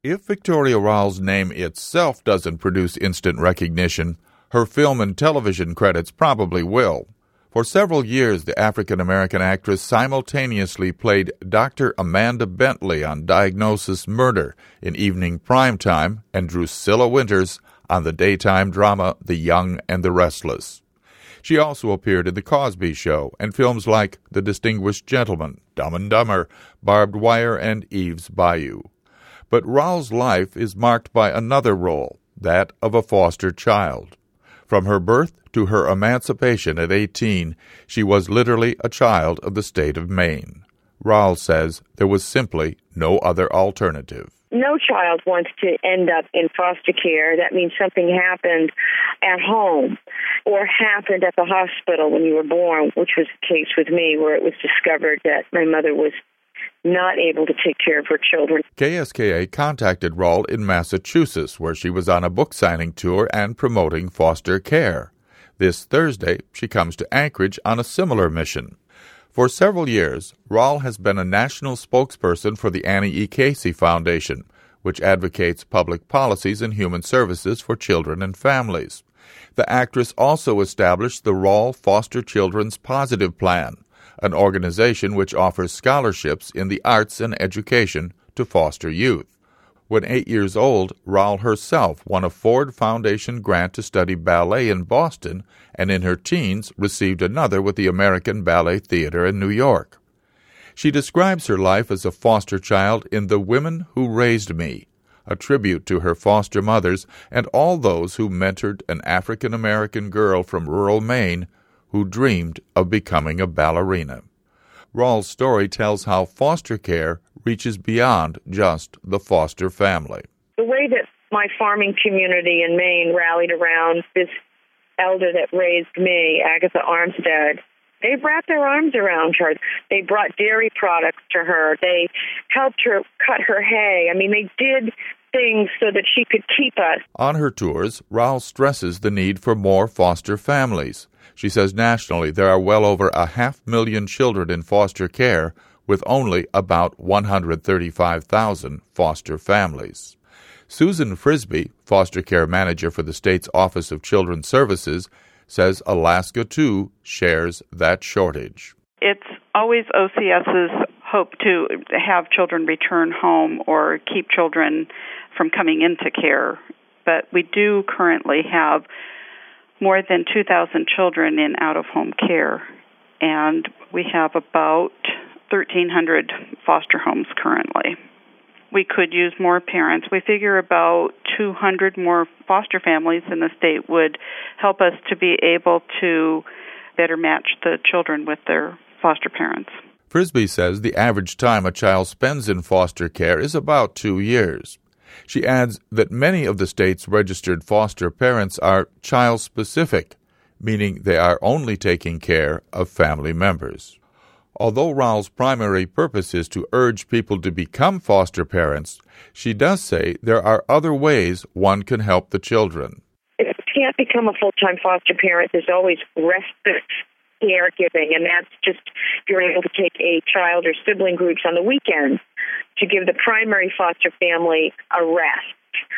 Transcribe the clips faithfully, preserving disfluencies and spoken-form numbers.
If Victoria Rowell's name itself doesn't produce instant recognition, her film and television credits probably will. For several years, the African-American actress simultaneously played Doctor Amanda Bentley on Diagnosis Murder in evening primetime and Drusilla Winters on the daytime drama The Young and the Restless. She also appeared in The Cosby Show and films like The Distinguished Gentleman, Dumb and Dumber, Barbed Wire, and Eve's Bayou. But Rowell's life is marked by another role, that of a foster child. From her birth to her emancipation at eighteen, she was literally a child of the state of Maine. Rowell says there was simply no other alternative. No child wants to end up in foster care. That means something happened at home or happened at the hospital when you were born, which was the case with me, where it was discovered that my mother was not able to take care of her children. K S K A contacted Rowell in Massachusetts, where she was on a book signing tour and promoting foster care. This Thursday, she comes to Anchorage on a similar mission. For several years, Rowell has been a national spokesperson for the Annie E. Casey Foundation, which advocates public policies and human services for children and families. The actress also established the Rowell Foster Children's Positive Plan, an organization which offers scholarships in the arts and education to foster youth. When eight years old, Rowell herself won a Ford Foundation grant to study ballet in Boston, and in her teens received another with the American Ballet Theater in New York. She describes her life as a foster child in The Women Who Raised Me, a tribute to her foster mothers and all those who mentored an African-American girl from rural Maine who dreamed of becoming a ballerina. Rowell's story tells how foster care reaches beyond just the foster family. The way that my farming community in Maine rallied around this elder that raised me, Agatha Armstead, they wrapped their arms around her. They brought dairy products to her. They helped her cut her hay. I mean, they did things so that she could keep us. On her tours, Rowell stresses the need for more foster families. She says nationally there are well over a half million children in foster care, with only about one hundred thirty-five thousand foster families. Susan Frisbee, foster care manager for the state's Office of Children's Services, says Alaska, too, shares that shortage. It's always O C S's hope to have children return home or keep children from coming into care, but we do currently have more than two thousand children in out-of-home care, and we have about thirteen hundred foster homes currently. We could use more parents. We figure about two hundred more foster families in the state would help us to be able to better match the children with their foster parents. Frisbee says the average time a child spends in foster care is about two years. She adds that many of the state's registered foster parents are child-specific, meaning they are only taking care of family members. Although Rowell's primary purpose is to urge people to become foster parents, she does say there are other ways one can help the children. If you can't become a full-time foster parent, there's always respite caregiving, and that's just you're able to take a child or sibling groups on the weekend to give the primary foster family a rest.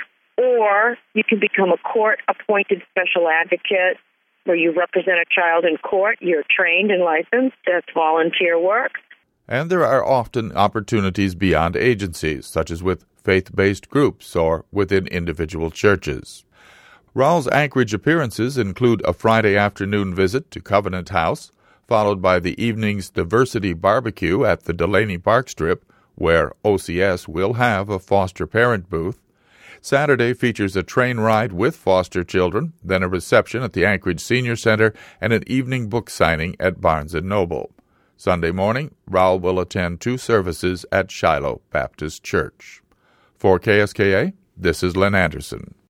Or you can become a court-appointed special advocate where you represent a child in court. You're trained and licensed. That's volunteer work. And there are often opportunities beyond agencies, such as with faith-based groups or within individual churches. Rowell's Anchorage appearances include a Friday afternoon visit to Covenant House, followed by the evening's Diversity Barbecue at the Delaney Park Strip, where O C S will have a foster parent booth. Saturday features a train ride with foster children, then a reception at the Anchorage Senior Center, and an evening book signing at Barnes and Noble. Sunday morning, Rowell will attend two services at Shiloh Baptist Church. For K S K A, this is Len Anderson.